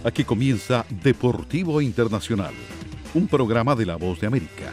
Aquí comienza Deportivo Internacional, un programa de La Voz de América.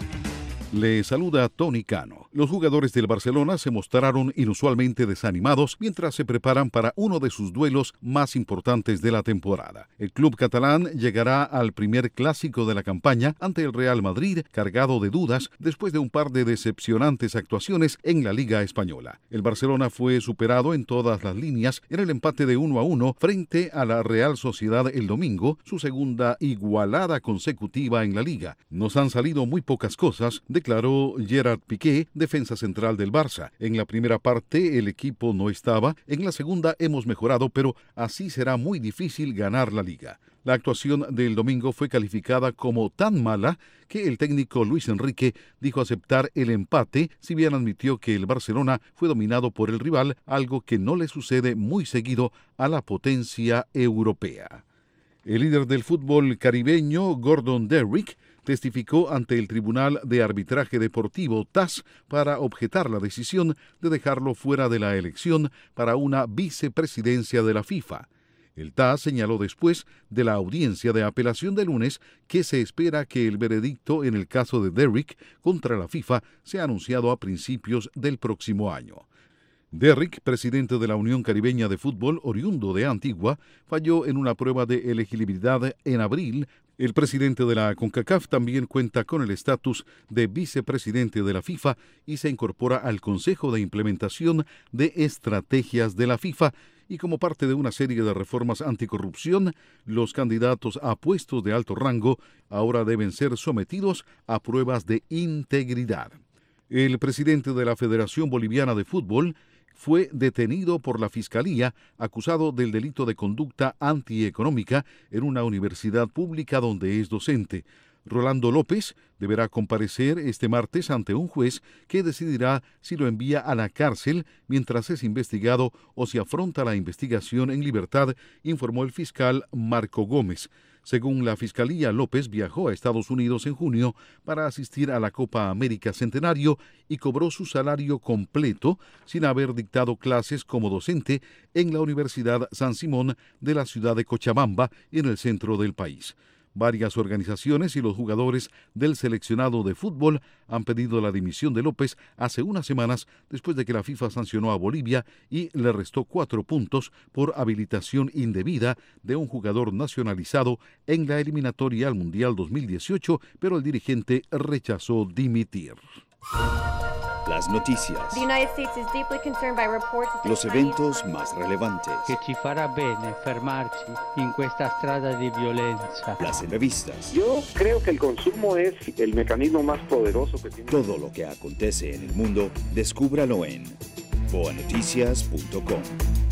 Le saluda Tony Cano. Los jugadores del Barcelona se mostraron inusualmente desanimados mientras se preparan para uno de sus duelos más importantes de la temporada. El club catalán llegará al primer clásico de la campaña ante el Real Madrid cargado de dudas después de un par de decepcionantes actuaciones en la Liga Española. El Barcelona fue superado en todas las líneas en el empate de 1-1 frente a la Real Sociedad el domingo, su segunda igualada consecutiva en la Liga. Nos han salido muy pocas cosas, declaró Gerard Piqué, defensa central del Barça. En la primera parte el equipo no estaba, en la segunda hemos mejorado, pero así será muy difícil ganar la Liga. La actuación del domingo fue calificada como tan mala que el técnico Luis Enrique dijo aceptar el empate, si bien admitió que el Barcelona fue dominado por el rival, algo que no le sucede muy seguido a la potencia europea. El líder del fútbol caribeño, Gordon Derrick, testificó ante el Tribunal de Arbitraje Deportivo TAS para objetar la decisión de dejarlo fuera de la elección para una vicepresidencia de la FIFA. El TAS señaló después de la audiencia de apelación de lunes que se espera que el veredicto en el caso de Derrick contra la FIFA sea anunciado a principios del próximo año. Derrick, presidente de la Unión Caribeña de Fútbol, oriundo de Antigua, falló en una prueba de elegibilidad en abril. El presidente de la CONCACAF también cuenta con el estatus de vicepresidente de la FIFA y se incorpora al Consejo de Implementación de Estrategias de la FIFA. Y como parte de una serie de reformas anticorrupción, los candidatos a puestos de alto rango ahora deben ser sometidos a pruebas de integridad. El presidente de la Federación Boliviana de Fútbol fue detenido por la Fiscalía acusado del delito de conducta antieconómica en una universidad pública donde es docente. Rolando López deberá comparecer este martes ante un juez que decidirá si lo envía a la cárcel mientras es investigado o si afronta la investigación en libertad, informó el fiscal Marco Gómez. Según la Fiscalía, López viajó a Estados Unidos en junio para asistir a la Copa América Centenario y cobró su salario completo sin haber dictado clases como docente en la Universidad San Simón de la ciudad de Cochabamba, en el centro del país. Varias organizaciones y los jugadores del seleccionado de fútbol han pedido la dimisión de López hace unas semanas después de que la FIFA sancionó a Bolivia y le restó 4 puntos por habilitación indebida de un jugador nacionalizado en la eliminatoria al Mundial 2018, pero el dirigente rechazó dimitir. Las noticias, los eventos más relevantes, che ci farà bene fermarci in questa strada di violenza. las entrevistas, Yo creo que el consumo es el mecanismo más poderoso que tiene. todo lo que acontece en el mundo, descúbralo en boanoticias.com.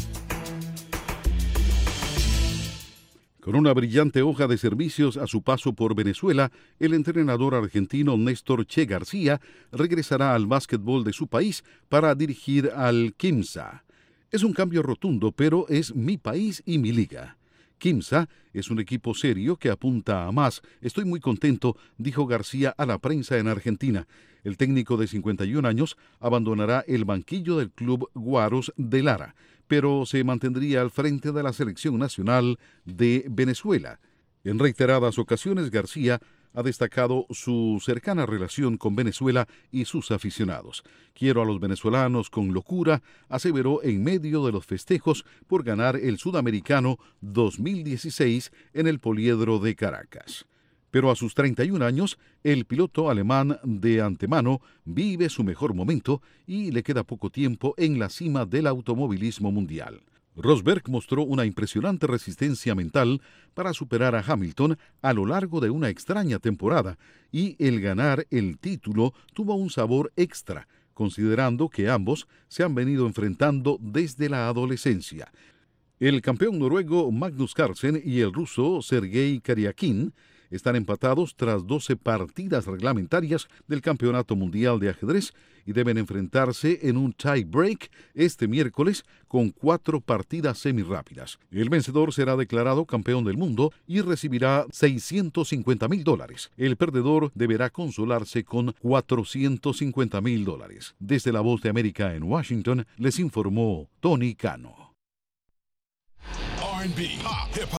Con una brillante hoja de servicios a su paso por Venezuela, el entrenador argentino Néstor Che García regresará al básquetbol de su país para dirigir al Quimsa. Es un cambio rotundo, pero es mi país y mi liga. Quimsa es un equipo serio que apunta a más. Estoy muy contento, dijo García a la prensa en Argentina. El técnico de 51 años abandonará el banquillo del club Guaros de Lara, pero se mantendría al frente de la selección nacional de Venezuela. En reiteradas ocasiones, García ha destacado su cercana relación con Venezuela y sus aficionados. Quiero a los venezolanos con locura, aseveró en medio de los festejos por ganar el Sudamericano 2016 en el Poliedro de Caracas. Pero a sus 31 años, el piloto alemán de antemano vive su mejor momento y le queda poco tiempo en la cima del automovilismo mundial. Rosberg mostró una impresionante resistencia mental para superar a Hamilton a lo largo de una extraña temporada, y el ganar el título tuvo un sabor extra, considerando que ambos se han venido enfrentando desde la adolescencia. El campeón noruego Magnus Carlsen y el ruso Sergei Karyakin están empatados tras 12 partidas reglamentarias del Campeonato Mundial de Ajedrez y deben enfrentarse en un tie-break este miércoles con 4 partidas semirrápidas. El vencedor será declarado campeón del mundo y recibirá $650,000. El perdedor deberá consolarse con $450,000. Desde La Voz de América en Washington, les informó Tony Cano. R&B, pop, hip-hop.